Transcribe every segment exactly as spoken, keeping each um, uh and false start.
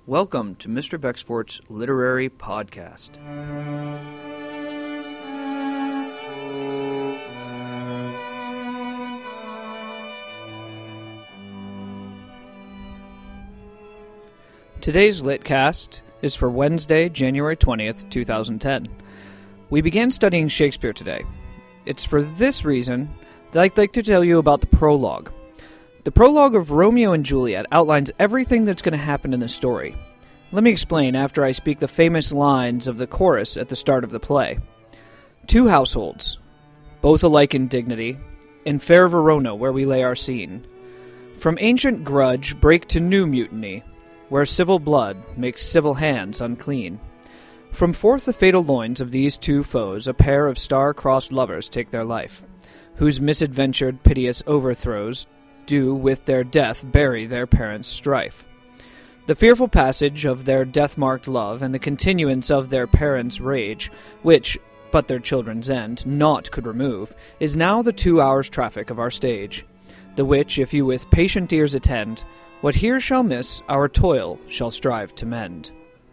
Welcome to Mister Bexfort's Literary Podcast. Today's Litcast is for Wednesday, January twentieth, two thousand ten. We began studying Shakespeare today. It's for this reason that I'd like to tell you about the prologue. The prologue of Romeo and Juliet outlines everything that's going to happen in the story. Let me explain after I speak the famous lines of the chorus at the start of the play. Two households, both alike in dignity, in fair Verona where we lay our scene. From ancient grudge break to new mutiny, where civil blood makes civil hands unclean. From forth the fatal loins of these two foes a pair of star-crossed lovers take their life, whose misadventured piteous overthrows do with their death bury their parents' strife. The fearful passage of their death-marked love and the continuance of their parents' rage, which, but their children's end, naught could remove, is now the two hours' traffic of our stage, the which, if you with patient ears attend, what here shall miss, our toil shall strive to mend.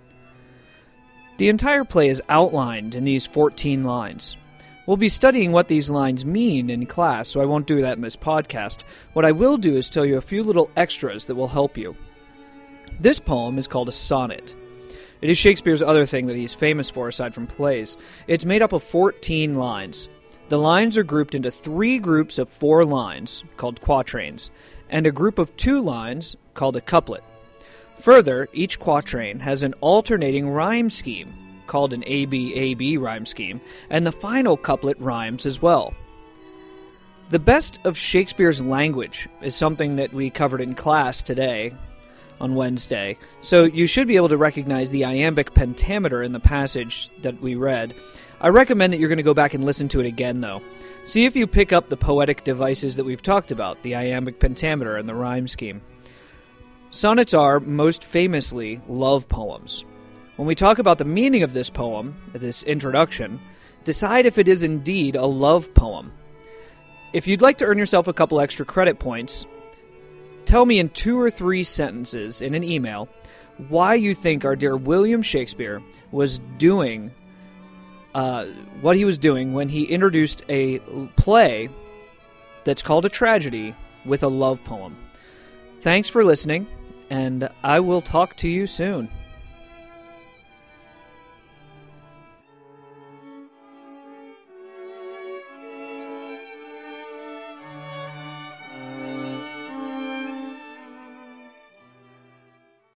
The entire play is outlined in these fourteen lines. We'll be studying what these lines mean in class, so I won't do that in this podcast. What I will do is tell you a few little extras that will help you. This poem is called a sonnet. It is Shakespeare's other thing that he's famous for aside from plays. It's made up of fourteen lines. The lines are grouped into three groups of four lines, called quatrains, and a group of two lines, called a couplet. Further, each quatrain has an alternating rhyme scheme, called an A B A B rhyme scheme, and the final couplet rhymes as well. The best of Shakespeare's language is something that we covered in class today, on Wednesday, so you should be able to recognize the iambic pentameter in the passage that we read. I recommend that you're going to go back and listen to it again, though. See if you pick up the poetic devices that we've talked about, the iambic pentameter and the rhyme scheme. Sonnets are, most famously, love poems. When we talk about the meaning of this poem, this introduction, decide if it is indeed a love poem. If you'd like to earn yourself a couple extra credit points, tell me in two or three sentences in an email why you think our dear William Shakespeare was doing uh, what he was doing when he introduced a play that's called a tragedy with a love poem. Thanks for listening, and I will talk to you soon.